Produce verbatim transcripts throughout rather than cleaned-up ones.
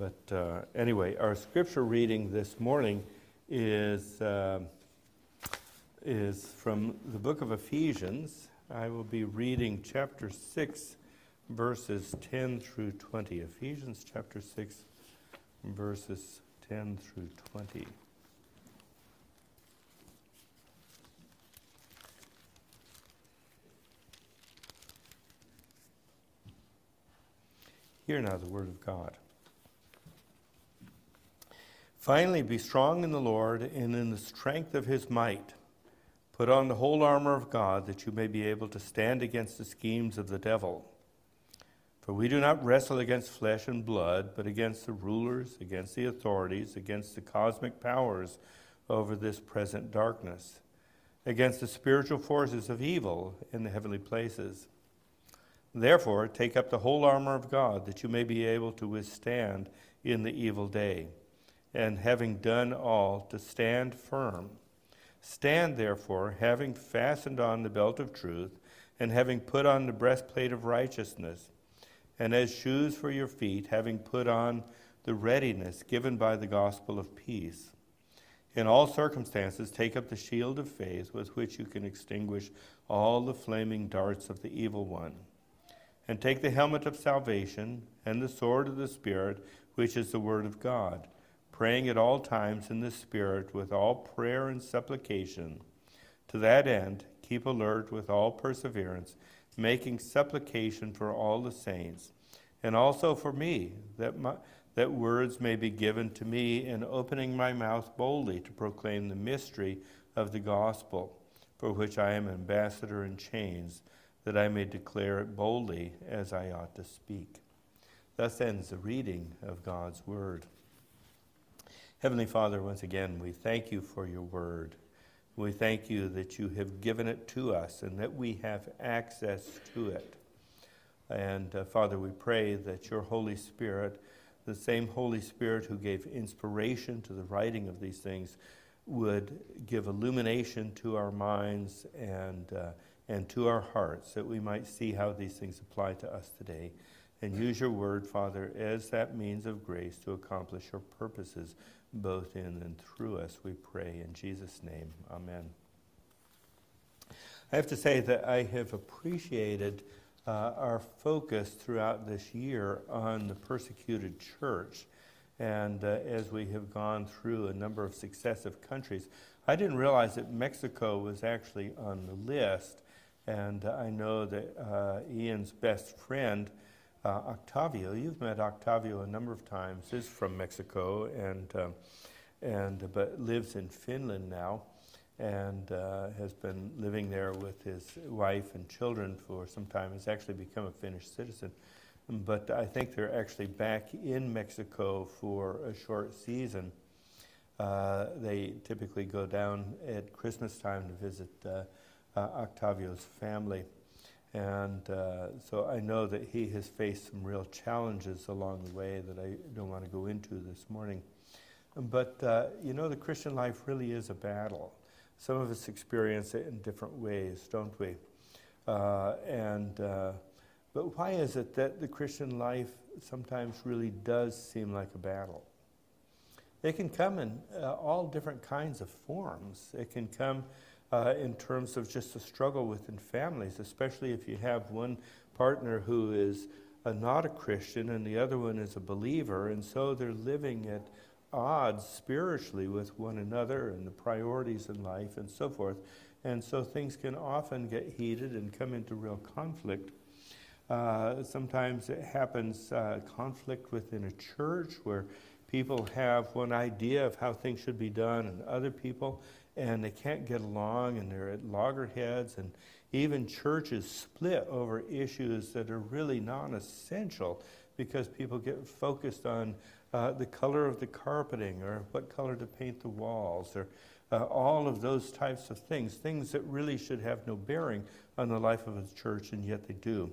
but uh, anyway, our scripture reading this morning is uh, is from the book of Ephesians. I will be reading chapter six, verses ten through twenty. Ephesians chapter six, verses ten through twenty. Hear now the word of God. Finally, be strong in the Lord and in the strength of his might. Put on the whole armor of God, that you may be able to stand against the schemes of the devil. For we do not wrestle against flesh and blood, but against the rulers, against the authorities, against the cosmic powers over this present darkness, against the spiritual forces of evil in the heavenly places. Therefore, take up the whole armor of God, that you may be able to withstand in the evil day, and having done all, to stand firm. Stand therefore, having fastened on the belt of truth, and having put on the breastplate of righteousness, and as shoes for your feet, having put on the readiness given by the gospel of peace. In all circumstances, take up the shield of faith, with which you can extinguish all the flaming darts of the evil one. And take the helmet of salvation and the sword of the Spirit, which is the word of God, praying at all times in the Spirit with all prayer and supplication. To that end, keep alert with all perseverance, making supplication for all the saints, and also for me, that my, that words may be given to me in opening my mouth boldly to proclaim the mystery of the gospel, for which I am ambassador in chains, that I may declare it boldly as I ought to speak. Thus ends the reading of God's word. Heavenly Father, once again, we thank you for your word. We thank you that you have given it to us and that we have access to it. And uh, Father, we pray that your Holy Spirit, the same Holy Spirit who gave inspiration to the writing of these things, would give illumination to our minds and uh, and to our hearts, that we might see how these things apply to us today, and use your word, Father, as that means of grace to accomplish your purposes, both in and through us, we pray in Jesus' name. Amen. I have to say that I have appreciated uh, our focus throughout this year on the persecuted church. And uh, as we have gone through a number of successive countries, I didn't realize that Mexico was actually on the list. And uh, I know that uh, Ian's best friend, uh, Octavio, you've met Octavio a number of times, is from Mexico and uh, and but lives in Finland now, and uh, has been living there with his wife and children for some time. Has actually become a Finnish citizen. But I think they're actually back in Mexico for a short season. Uh, they typically go down at Christmas time to visit uh, uh, Octavio's family. And uh, so I know that he has faced some real challenges along the way that I don't want to go into this morning. But, uh, you know, the Christian life really is a battle. Some of us experience it in different ways, don't we? Uh, and... Uh, But why is it that the Christian life sometimes really does seem like a battle? It can come in uh, all different kinds of forms. It can come uh, in terms of just a struggle within families, especially if you have one partner who is uh, not a Christian and the other one is a believer, and so they're living at odds spiritually with one another and the priorities in life and so forth. And so things can often get heated and come into real conflict. Uh, sometimes it happens, uh, conflict within a church where people have one idea of how things should be done and other people, and they can't get along and they're at loggerheads, and even churches split over issues that are really non-essential because people get focused on uh, the color of the carpeting or what color to paint the walls or uh, all of those types of things, things that really should have no bearing on the life of a church, and yet they do.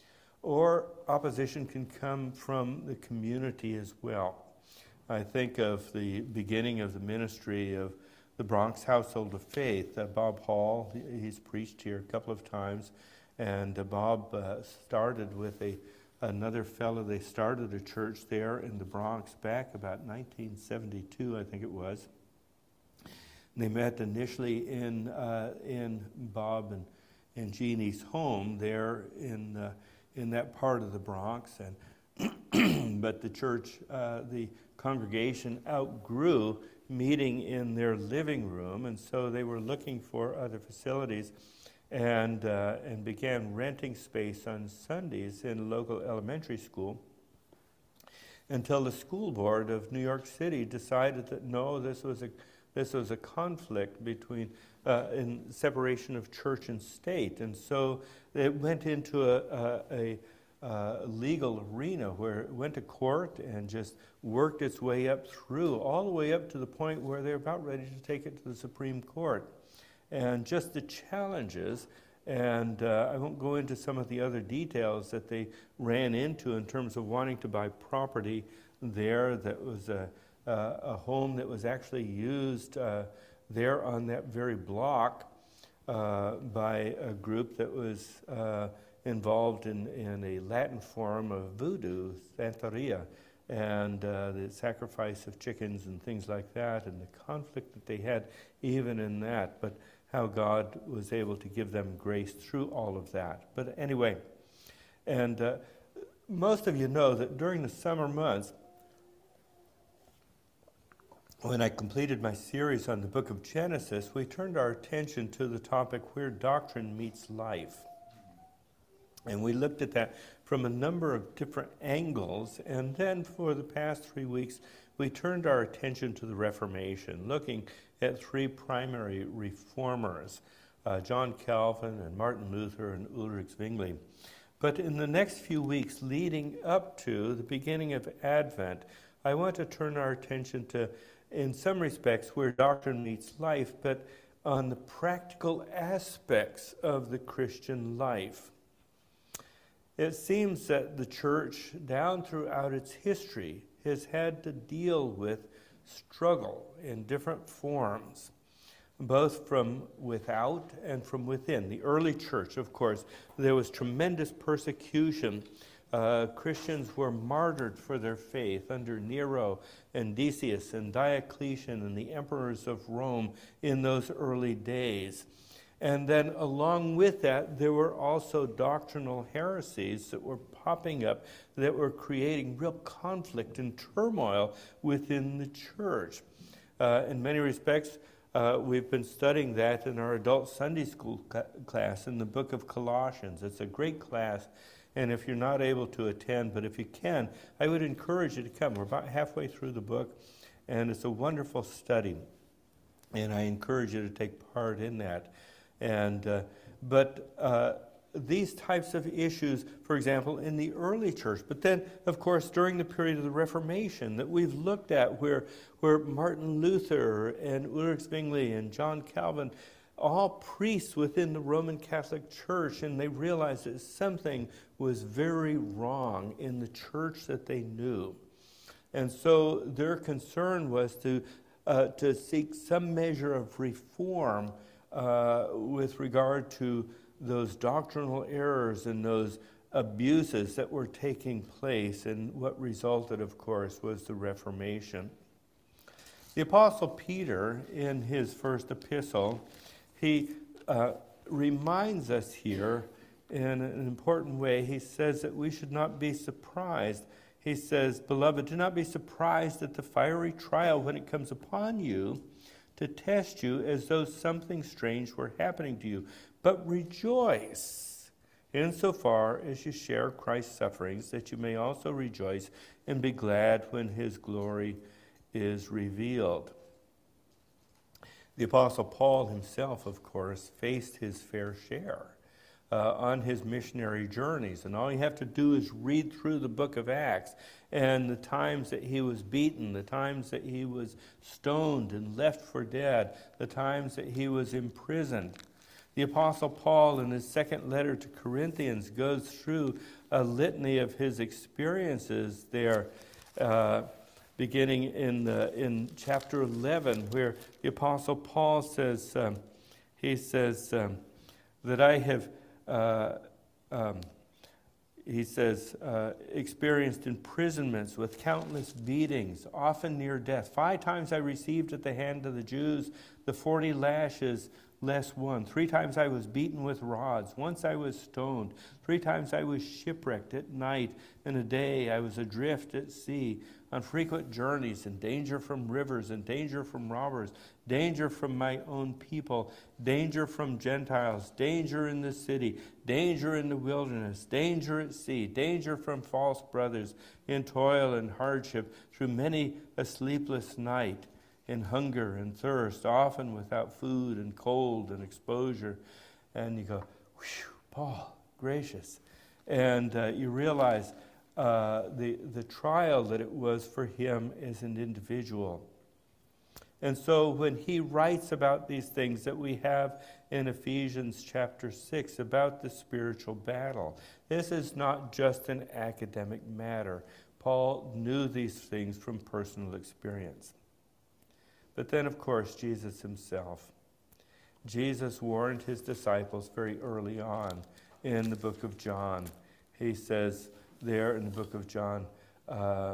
Or opposition can come from the community as well. I think of the beginning of the ministry of the Bronx Household of Faith. Uh, Bob Hall, he's preached here a couple of times, and uh, Bob uh, started with a, another fellow. They started a church there in the Bronx back about nineteen seventy-two, I think it was. They met initially in uh, in Bob and, and Jeannie's home there in uh, in that part of the Bronx, and but the church, uh, the congregation outgrew meeting in their living room, and so they were looking for other facilities, and uh, and began renting space on Sundays in a local elementary school, until the school board of New York City decided that no, this was a this was a conflict between uh, in separation of church and state, and so it went into a, a, a Uh, legal arena where it went to court and just worked its way up through, all the way up to the point where they're about ready to take it to the Supreme Court. And just the challenges, and uh, I won't go into some of the other details that they ran into in terms of wanting to buy property there that was a, uh, a home that was actually used uh, there on that very block uh, by a group that was uh, involved in, in a Latin form of voodoo, Santeria, and uh, the sacrifice of chickens and things like that, and the conflict that they had even in that, but how God was able to give them grace through all of that. But anyway, and uh, most of you know that during the summer months, when I completed my series on the book of Genesis, we turned our attention to the topic where doctrine meets life. And we looked at that from a number of different angles. And then for the past three weeks, we turned our attention to the Reformation, looking at three primary reformers, uh, John Calvin and Martin Luther and Ulrich Zwingli. But in the next few weeks leading up to the beginning of Advent, I want to turn our attention to, in some respects, where doctrine meets life, but on the practical aspects of the Christian life. It seems that the church, down throughout its history, has had to deal with struggle in different forms, both from without and from within. The early church, of course, there was tremendous persecution. Uh, Christians were martyred for their faith under Nero and Decius and Diocletian and the emperors of Rome in those early days. And then along with that, there were also doctrinal heresies that were popping up that were creating real conflict and turmoil within the church. Uh, in many respects, uh, we've been studying that in our adult Sunday school ca- class in the book of Colossians. It's a great class, and if you're not able to attend, but if you can, I would encourage you to come. We're about halfway through the book, and it's a wonderful study, and I encourage you to take part in that. And uh, but uh, these types of issues, for example, in the early church, but then, of course, during the period of the Reformation that we've looked at, where where Martin Luther and Ulrich Zwingli and John Calvin, all priests within the Roman Catholic Church, and they realized that something was very wrong in the church that they knew, and so their concern was to uh, to seek some measure of reform. Uh, with regard to those doctrinal errors and those abuses that were taking place, and what resulted, of course, was the Reformation. The Apostle Peter, in his first epistle, he uh, reminds us here in an important way. He says that we should not be surprised. He says, "Beloved, do not be surprised at the fiery trial when it comes upon you, to test you as though something strange were happening to you. But rejoice insofar as you share Christ's sufferings, that you may also rejoice and be glad when his glory is revealed." The Apostle Paul himself, of course, faced his fair share uh, on his missionary journeys. And all you have to do is read through the book of Acts, and the times that he was beaten, the times that he was stoned and left for dead, the times that he was imprisoned. The Apostle Paul, in his second letter to Corinthians, goes through a litany of his experiences there, uh, beginning in the, in chapter eleven, where the Apostle Paul says, um, he says um, that I have, uh, um, he says, uh, experienced imprisonments with countless beatings, often near death. Five times I received at the hand of the Jews the forty lashes less one. Three times I was beaten with rods. Once I was stoned. Three times I was shipwrecked at night. And a day I was adrift at sea, on frequent journeys, in danger from rivers, in danger from robbers, danger from my own people, danger from Gentiles, danger in the city, danger in the wilderness, danger at sea, danger from false brothers, in toil and hardship, through many a sleepless night, in hunger and thirst, often without food and cold and exposure. And you go, whew, Paul, gracious. And uh, you realize uh, the, the trial that it was for him as an individual. And so when he writes about these things that we have in Ephesians chapter six about the spiritual battle, this is not just an academic matter. Paul knew these things from personal experience. But then, of course, Jesus himself. Jesus warned his disciples very early on in the book of John. He says there in the book of John, uh,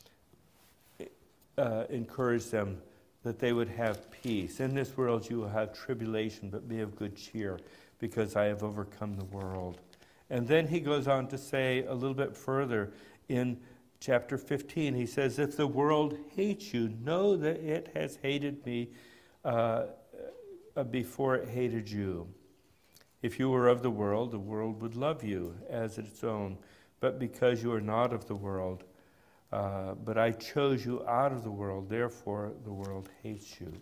uh, encourage them that they would have peace. In this world you will have tribulation, but be of good cheer, because I have overcome the world. And then he goes on to say a little bit further in chapter fifteen, he says, if the world hates you, know that it has hated me uh, before it hated you. If you were of the world, the world would love you as its own. But because you are not of the world, uh, but I chose you out of the world, therefore the world hates you.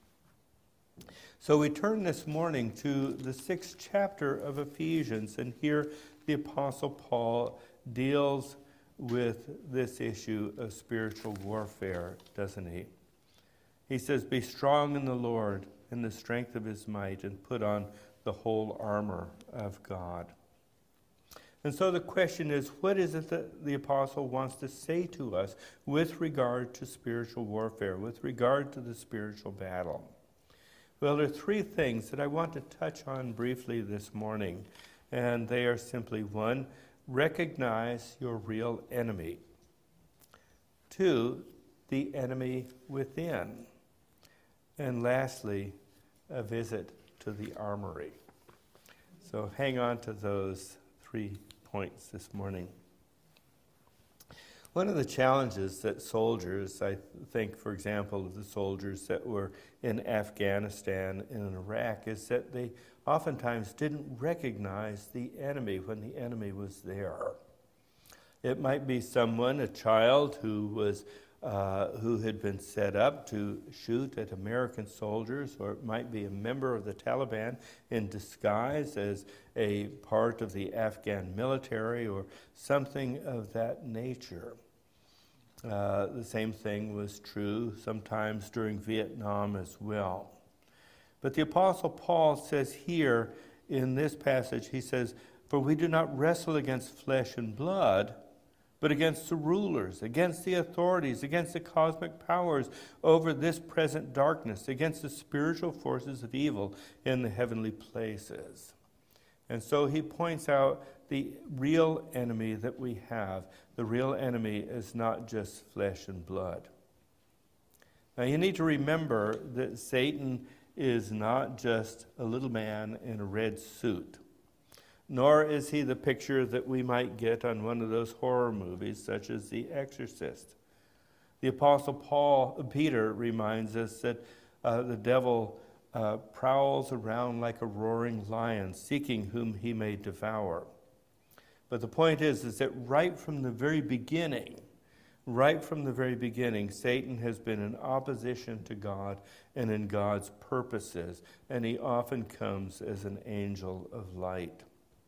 So we turn this morning to the sixth chapter of Ephesians, and here the Apostle Paul deals with this issue of spiritual warfare, doesn't he? He says, be strong in the Lord in the strength of his might, and put on the whole armor of God. And so the question is, what is it that the apostle wants to say to us with regard to spiritual warfare, with regard to the spiritual battle? Well, there are three things that I want to touch on briefly this morning, and they are simply, one, recognize your real enemy. Two, the enemy within. And lastly, a visit to the armory. So hang on to those three points this morning. One of the challenges that soldiers, I think, for example, of the soldiers that were in Afghanistan and in Iraq, is that they oftentimes didn't recognize the enemy when the enemy was there. It might be someone, a child, who was uh, who had been set up to shoot at American soldiers, or it might be a member of the Taliban in disguise as a part of the Afghan military, or something of that nature. Uh, the same thing was true sometimes during Vietnam as well. But the Apostle Paul says here in this passage, he says, for we do not wrestle against flesh and blood, but against the rulers, against the authorities, against the cosmic powers over this present darkness, against the spiritual forces of evil in the heavenly places. And so he points out the real enemy that we have. The real enemy is not just flesh and blood. Now you need to remember that Satan is not just a little man in a red suit, nor is he the picture that we might get on one of those horror movies such as The Exorcist. The Apostle Paul, Peter reminds us that uh, the devil uh, prowls around like a roaring lion, seeking whom he may devour. But the point is, is that right from the very beginning, right from the very beginning, Satan has been in opposition to God and in God's purposes, and he often comes as an angel of light.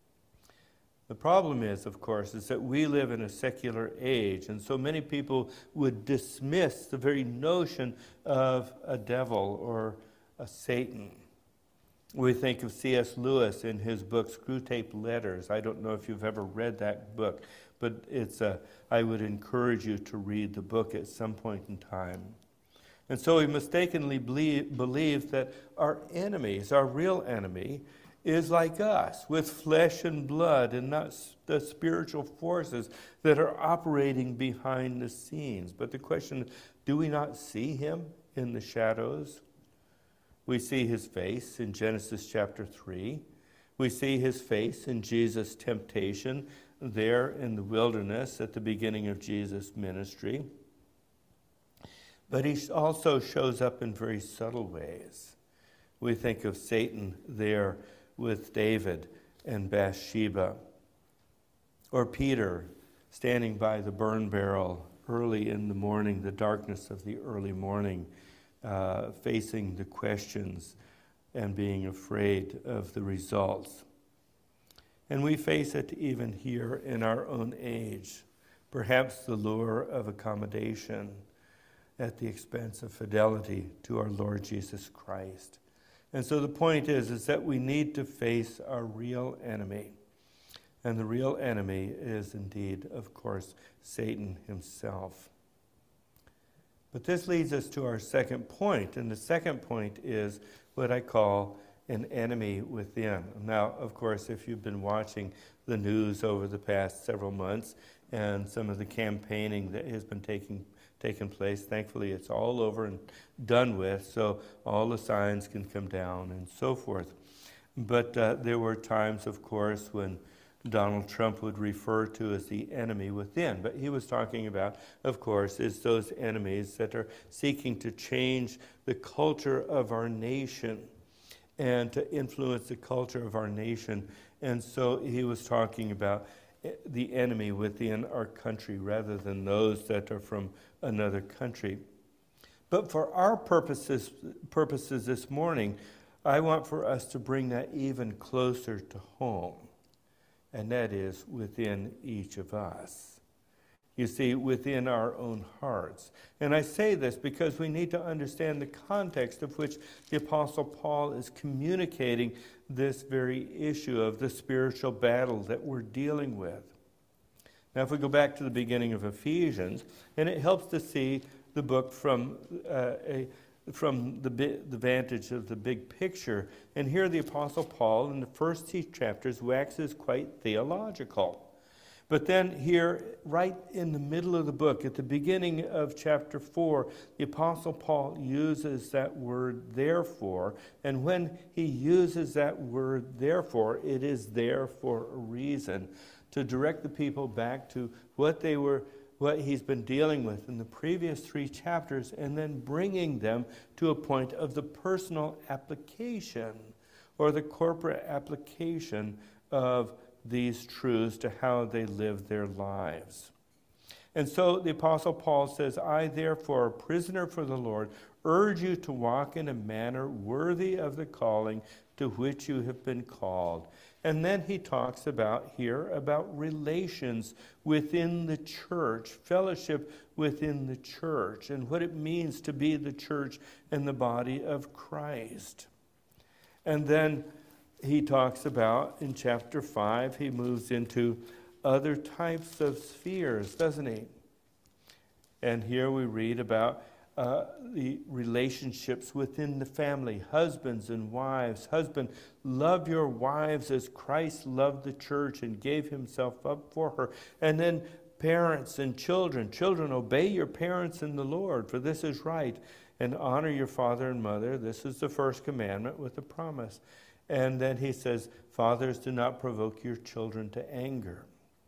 The problem is, of course, is that we live in a secular age, and so many people would dismiss the very notion of a devil or a Satan. We think of C S Lewis in his book, Screwtape Letters. I don't know if you've ever read that book, but it's a, I would encourage you to read the book at some point in time. And so he mistakenly believe, believed that our enemies, our real enemy, is like us, with flesh and blood, and not the spiritual forces that are operating behind the scenes. But the question, do we not see him in the shadows? We see his face in Genesis chapter three. We see his face in Jesus' temptation there in the wilderness at the beginning of Jesus' ministry. But he also shows up in very subtle ways. We think of Satan there with David and Bathsheba, or Peter standing by the burn barrel early in the morning, the darkness of the early morning, uh, facing the questions and being afraid of the results. And we face it even here in our own age, perhaps the lure of accommodation at the expense of fidelity to our Lord Jesus Christ. And so the point is, is that we need to face our real enemy. And the real enemy is indeed, of course, Satan himself. But this leads us to our second point, and the second point is what I call an enemy within. Now, of course, if you've been watching the news over the past several months and some of the campaigning that has been taking taken place, thankfully it's all over and done with, so all the signs can come down and so forth. But uh, there were times, of course, when Donald Trump would refer to as the enemy within. But he was talking about, of course, is those enemies that are seeking to change the culture of our nation and to influence the culture of our nation. And so he was talking about the enemy within our country rather than those that are from another country. But for our purposes, purposes this morning, I want for us to bring that even closer to home. And that is within each of us. You see, within our own hearts. And I say this because we need to understand the context of which the Apostle Paul is communicating this very issue of the spiritual battle that we're dealing with. Now, if we go back to the beginning of Ephesians, and it helps to see the book from uh, a from the, the vantage of the big picture. And here the Apostle Paul, in the first two chapters, waxes quite theological. But then here, right in the middle of the book, at the beginning of chapter four, the Apostle Paul uses that word therefore. And when he uses that word therefore, it is there for a reason, to direct the people back to what they were what he's been dealing with in the previous three chapters, and then bringing them to a point of the personal application or the corporate application of these truths to how they live their lives. And so the Apostle Paul says, I therefore, a prisoner for the Lord, urge you to walk in a manner worthy of the calling to which you have been called. And then he talks about here about relations within the church, fellowship within the church, and what it means to be the church and the body of Christ. And then he talks about, in chapter five, he moves into other types of spheres, doesn't he? And here we read about Uh, the relationships within the family, husbands and wives. Husband, love your wives as Christ loved the church and gave himself up for her. And then parents and children. Children, obey your parents in the Lord, for this is right. And honor your father and mother. This is the first commandment with a promise. And then he says, fathers, do not provoke your children to anger,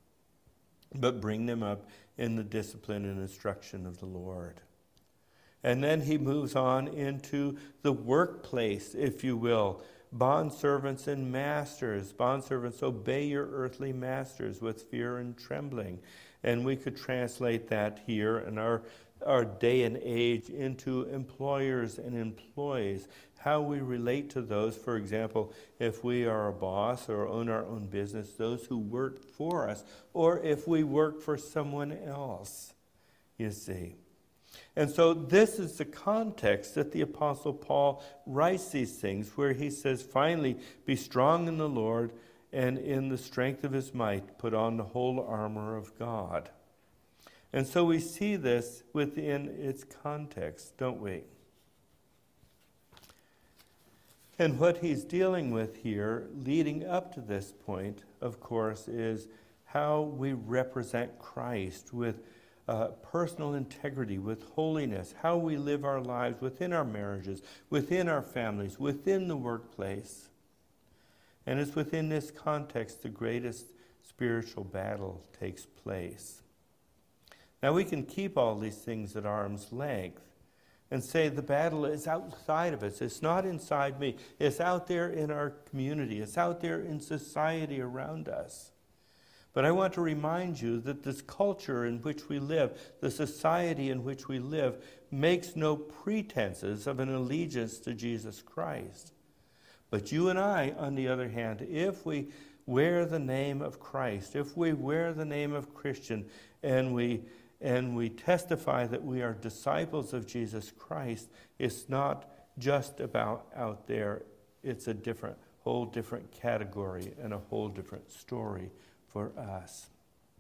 but bring them up in the discipline and instruction of the Lord. And then he moves on into the workplace, if you will. Bondservants and masters. Bondservants, obey your earthly masters with fear and trembling. And we could translate that here in our, our day and age into employers and employees. How we relate to those, for example, if we are a boss or own our own business, those who work for us, or if we work for someone else, you see. And so this is the context that the Apostle Paul writes these things, where he says, finally, be strong in the Lord, and in the strength of his might, put on the whole armor of God. And so we see this within its context, don't we? And what he's dealing with here, leading up to this point, of course, is how we represent Christ with uh, personal integrity, with holiness, how we live our lives within our marriages, within our families, within the workplace. And it's within this context the greatest spiritual battle takes place. Now, we can keep all these things at arm's length and say the battle is outside of us. It's not inside me. It's out there in our community. It's out there in society around us. But I want to remind you that this culture in which we live, the society in which we live, makes no pretenses of an allegiance to Jesus Christ. But you and I, on the other hand, if we wear the name of Christ, if we wear the name of Christian, and we and we testify that we are disciples of Jesus Christ, it's not just about out there. It's a different, whole different category and a whole different story for us.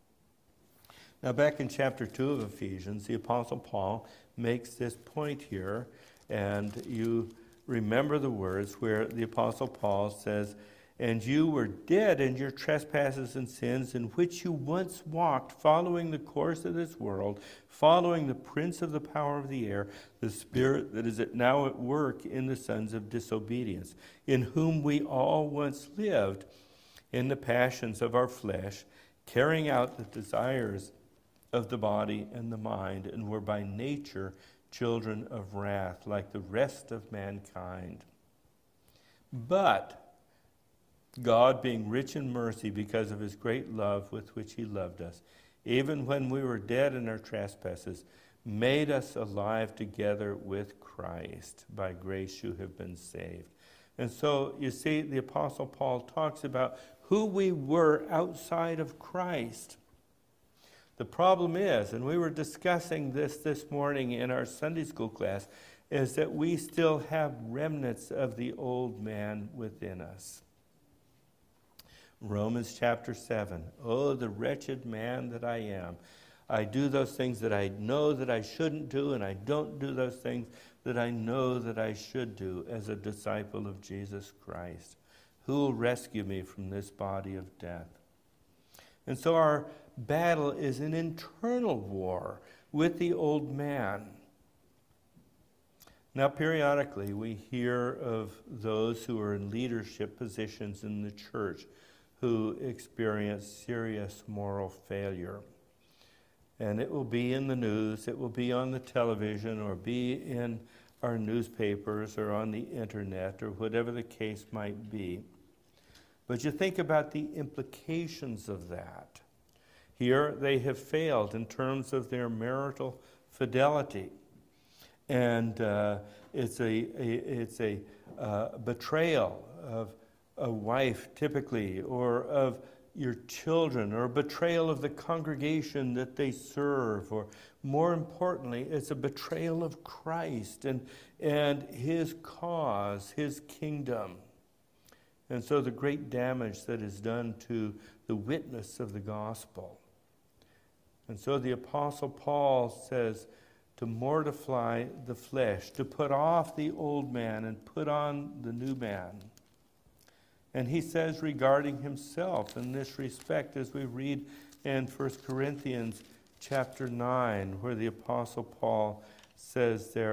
Now, back in chapter two of Ephesians, the Apostle Paul makes this point here, and you remember the words where the Apostle Paul says, "And you were dead in your trespasses and sins, in which you once walked, following the course of this world, following the prince of the power of the air, the spirit that is now at work in the sons of disobedience, in whom we all once lived in the passions of our flesh, carrying out the desires of the body and the mind, and were by nature children of wrath, like the rest of mankind. But God, being rich in mercy because of his great love with which he loved us, even when we were dead in our trespasses, made us alive together with Christ. By grace you have been saved." And so, you see, the Apostle Paul talks about who we were outside of Christ. The problem is, and we were discussing this this morning in our Sunday school class, is that we still have remnants of the old man within us. Romans chapter seven, "Oh, the wretched man that I am. I do those things that I know that I shouldn't do, and I don't do those things that I know that I should do as a disciple of Jesus Christ. Who will rescue me from this body of death?" And so our battle is an internal war with the old man. Now, periodically, we hear of those who are in leadership positions in the church who experience serious moral failure. And it will be in the news, it will be on the television, or be in our newspapers, or on the internet, or whatever the case might be. But you think about the implications of that. Here, they have failed in terms of their marital fidelity. And uh, it's a, a, it's a uh, betrayal of a wife, typically, or of your children, or betrayal of the congregation that they serve, or more importantly, it's a betrayal of Christ and, and his cause, his kingdom. And so the great damage that is done to the witness of the gospel. And so the Apostle Paul says to mortify the flesh, to put off the old man and put on the new man. And he says regarding himself in this respect, as we read in First Corinthians chapter nine, where the Apostle Paul says there,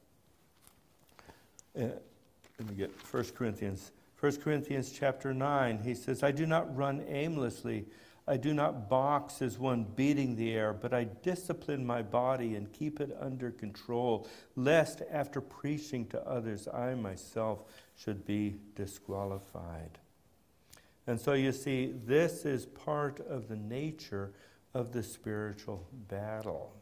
uh, let me get First Corinthians, First Corinthians chapter nine, he says, "I do not run aimlessly, I do not box as one beating the air, but I discipline my body and keep it under control, lest after preaching to others, I myself should be disqualified." And so you see, this is part of the nature of the spiritual battle.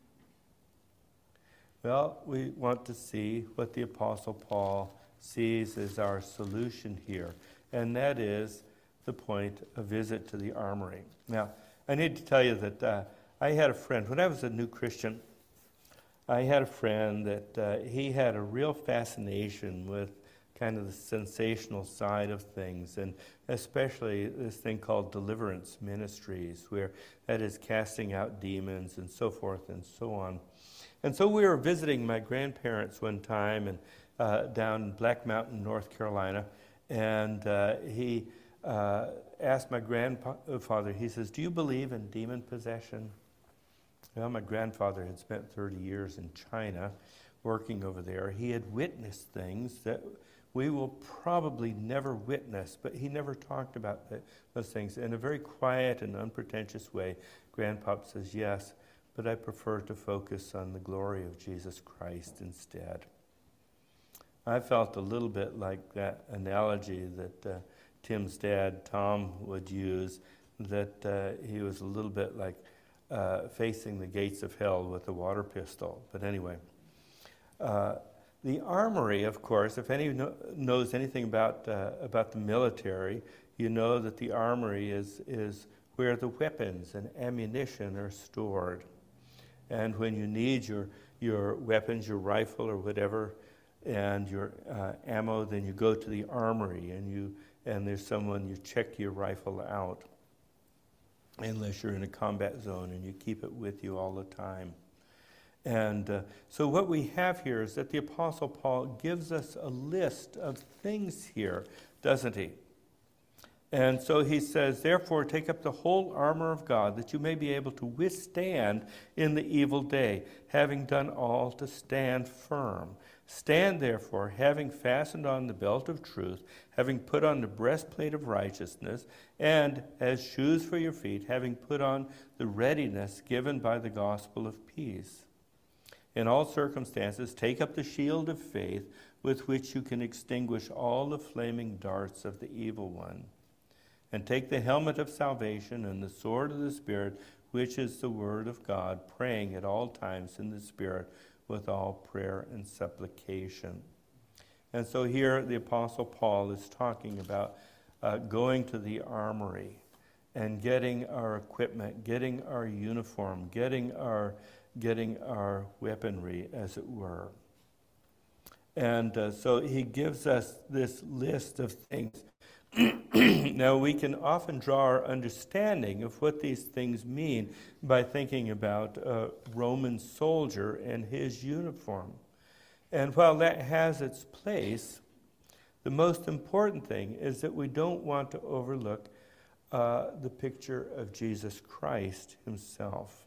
Well, we want to see what the Apostle Paul sees as our solution here, and that is the point, a visit to the armory. Now, I need to tell you that uh, I had a friend, when I was a new Christian, I had a friend that uh, he had a real fascination with kind of the sensational side of things, and especially this thing called deliverance ministries, where that is casting out demons and so forth and so on. And so we were visiting my grandparents one time, and uh, down in Black Mountain, North Carolina, and uh, he uh, asked my grandfather, he says, "Do you believe in demon possession?" Well, my grandfather had spent thirty years in China working over there. He had witnessed things that we will probably never witness, but he never talked about the, those things. In a very quiet and unpretentious way, Grandpop says, "Yes, but I prefer to focus on the glory of Jesus Christ instead." I felt a little bit like that analogy that uh, Tim's dad, Tom, would use, that uh, he was a little bit like uh, facing the gates of hell with a water pistol. But anyway, uh, the armory, of course, if anyone kno- knows anything about uh, about the military, you know that the armory is, is where the weapons and ammunition are stored. And when you need your, your weapons, your rifle or whatever, and your uh, ammo, then you go to the armory and you and there's someone, you check your rifle out, unless you're in a combat zone, and you keep it with you all the time. And uh, so what we have here is that the Apostle Paul gives us a list of things here, doesn't he? And so he says, "Therefore take up the whole armor of God, that you may be able to withstand in the evil day, having done all to stand firm. Stand therefore, having fastened on the belt of truth, having put on the breastplate of righteousness, and as shoes for your feet, having put on the readiness given by the gospel of peace. In all circumstances, take up the shield of faith, with which you can extinguish all the flaming darts of the evil one. And take the helmet of salvation and the sword of the Spirit, which is the word of God, praying at all times in the Spirit with all prayer and supplication." And so here the Apostle Paul is talking about uh, going to the armory and getting our equipment, getting our uniform, getting our, getting our weaponry, as it were. And uh, so he gives us this list of things. Now, we can often draw our understanding of what these things mean by thinking about a Roman soldier and his uniform. And while that has its place, the most important thing is that we don't want to overlook uh, the picture of Jesus Christ himself.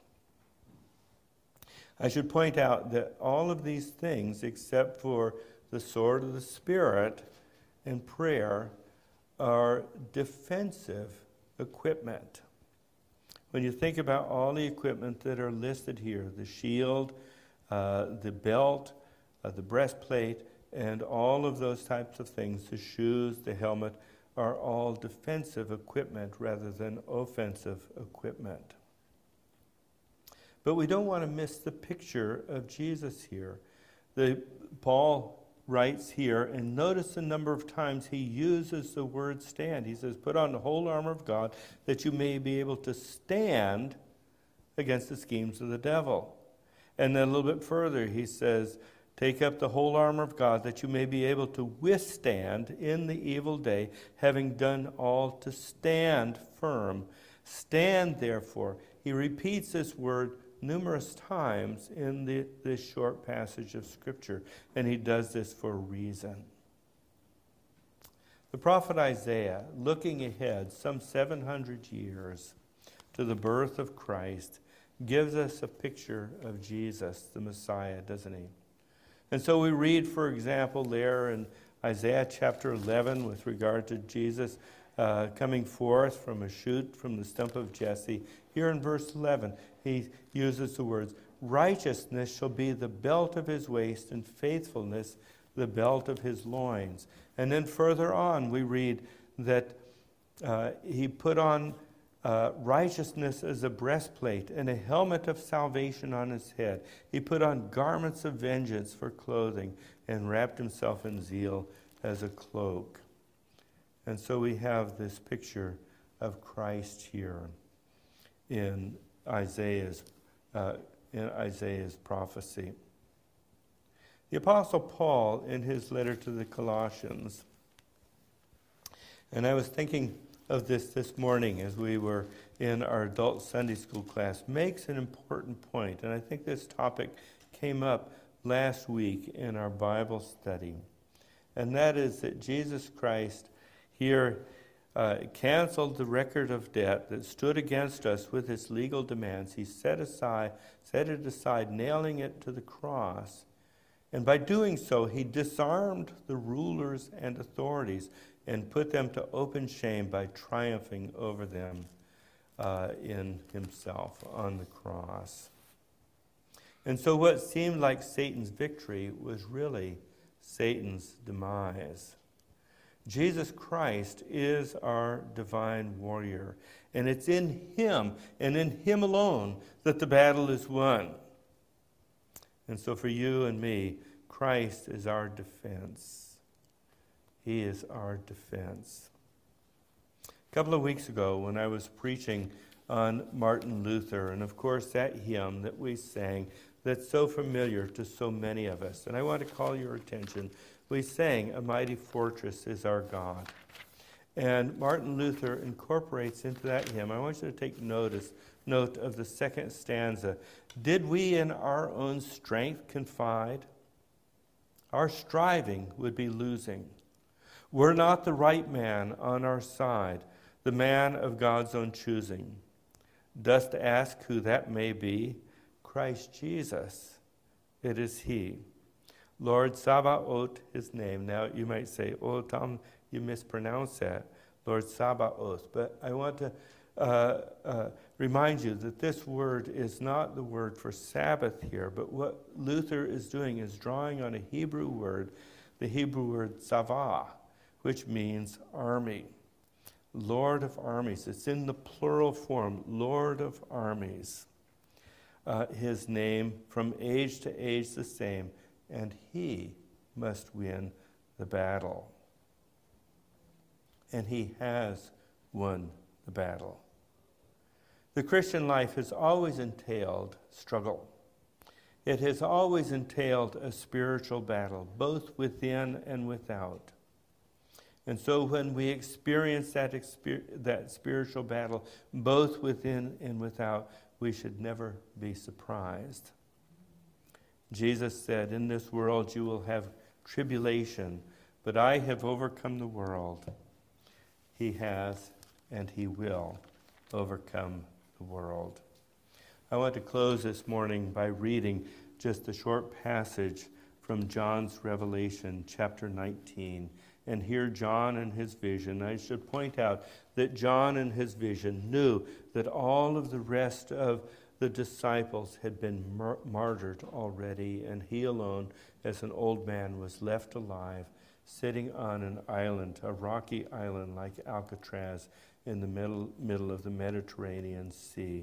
I should point out that all of these things, except for the sword of the Spirit and prayer, are defensive equipment. When you think about all the equipment that are listed here, the shield, uh, the belt, uh, the breastplate, and all of those types of things, the shoes, the helmet, are all defensive equipment rather than offensive equipment. But we don't want to miss the picture of Jesus here. The, Paul writes here, and notice the number of times he uses the word stand. He says, "Put on the whole armor of God, that you may be able to stand against the schemes of the devil." And then a little bit further, he says, "Take up the whole armor of God, that you may be able to withstand in the evil day, having done all to stand firm. Stand, therefore." He repeats this word numerous times in the, this short passage of Scripture, and he does this for a reason. The prophet Isaiah, looking ahead some seven hundred years to the birth of Christ, gives us a picture of Jesus, the Messiah, doesn't he? And so we read, for example, there in Isaiah chapter eleven, with regard to Jesus uh, coming forth from a shoot from the stump of Jesse. Here in verse eleven, he uses the words, "Righteousness shall be the belt of his waist, and faithfulness the belt of his loins." And then further on, we read that uh, he put on uh, righteousness as a breastplate and a helmet of salvation on his head. He put on garments of vengeance for clothing and wrapped himself in zeal as a cloak. And so we have this picture of Christ here in Isaiah's uh, in Isaiah's prophecy. The Apostle Paul, in his letter to the Colossians, and I was thinking of this this morning as we were in our adult Sunday school class, makes an important point, and I think this topic came up last week in our Bible study. And that is that Jesus Christ here uh, canceled the record of debt that stood against us with its legal demands. He set aside, set it aside, nailing it to the cross. And by doing so, he disarmed the rulers and authorities and put them to open shame by triumphing over them uh, in himself on the cross. And so what seemed like Satan's victory was really Satan's demise. Jesus Christ is our divine warrior, and it's in him and in him alone that the battle is won. And so for you and me, Christ is our defense. He is our defense. A couple of weeks ago when I was preaching on Martin Luther, and of course that hymn that we sang that's so familiar to so many of us, and I want to call your attention. We sang, "A Mighty Fortress is Our God." And Martin Luther incorporates into that hymn, I want you to take notice, note of the second stanza. "Did we in our own strength confide, our striving would be losing. Were not the right man on our side, the man of God's own choosing. Dost ask who that may be? Christ Jesus, it is he. Lord Sabaoth, his name." Now you might say, "Oh, Tom, you mispronounced that. Lord Sabaoth." But I want to uh, uh, remind you that this word is not the word for Sabbath here, but what Luther is doing is drawing on a Hebrew word, the Hebrew word Savah, which means army. Lord of armies. It's in the plural form, Lord of armies. Uh, his name from age to age the same, and he must win the battle. And he has won the battle. The Christian life has always entailed struggle. It has always entailed a spiritual battle, both within and without. And so when we experience that, exper- that spiritual battle, both within and without, we should never be surprised. Jesus said, "In this world you will have tribulation, but I have overcome the world." He has, and he will overcome the world. I want to close this morning by reading just a short passage from John's Revelation, chapter nineteen. And here John in his vision, I should point out that John in his vision knew that all of the rest of the disciples had been mar- martyred already, and he alone, as an old man, was left alive, sitting on an island, a rocky island like Alcatraz in the middle, middle of the Mediterranean Sea.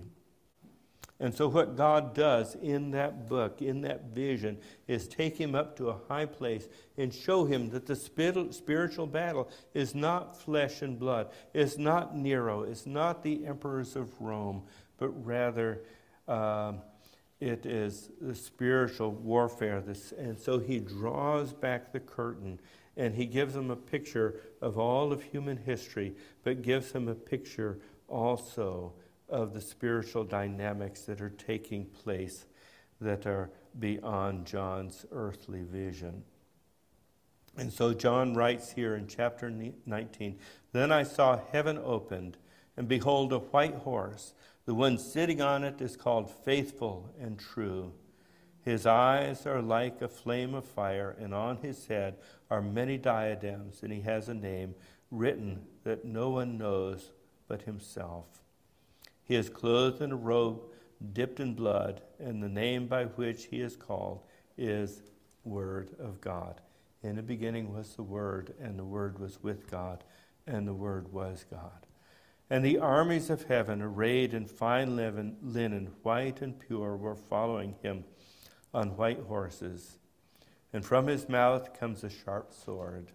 And so what God does in that book, in that vision, is take him up to a high place and show him that the spiritual battle is not flesh and blood, it's not Nero, it's not the emperors of Rome, but rather um, it is the spiritual warfare. This, and so he draws back the curtain and he gives him a picture of all of human history, but gives him a picture also of the spiritual dynamics that are taking place that are beyond John's earthly vision. And so John writes here in chapter nineteen, "Then I saw heaven opened, and behold a white horse. The one sitting on it is called Faithful and True. His eyes are like a flame of fire, and on his head are many diadems, and he has a name written that no one knows but himself. He is clothed in a robe dipped in blood, and the name by which he is called is Word of God. In the beginning was the Word, and the Word was with God, and the Word was God. And the armies of heaven, arrayed in fine linen, white and pure, were following him on white horses. And from his mouth comes a sharp sword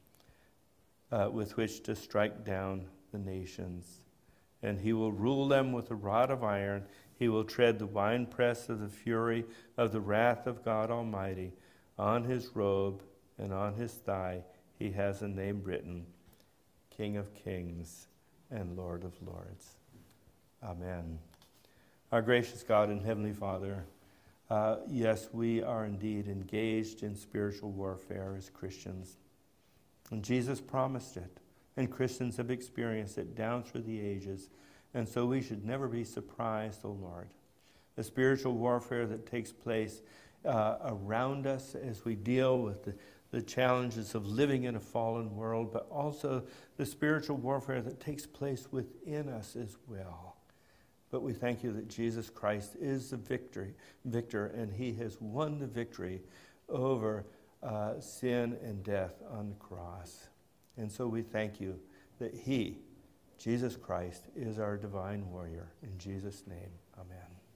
uh, with which to strike down the nations. And he will rule them with a rod of iron. He will tread the winepress of the fury of the wrath of God Almighty. On his robe and on his thigh he has a name written, King of Kings and Lord of Lords." Amen. Our gracious God and Heavenly Father, Uh, yes, we are indeed engaged in spiritual warfare as Christians. And Jesus promised it, and Christians have experienced it down through the ages. And so we should never be surprised, O Lord. The spiritual warfare that takes place uh, around us as we deal with the, the challenges of living in a fallen world, but also the spiritual warfare that takes place within us as well. But we thank you that Jesus Christ is the victory, victor, and he has won the victory over uh, sin and death on the cross. And so we thank you that he, Jesus Christ, is our divine warrior. In Jesus' name, amen.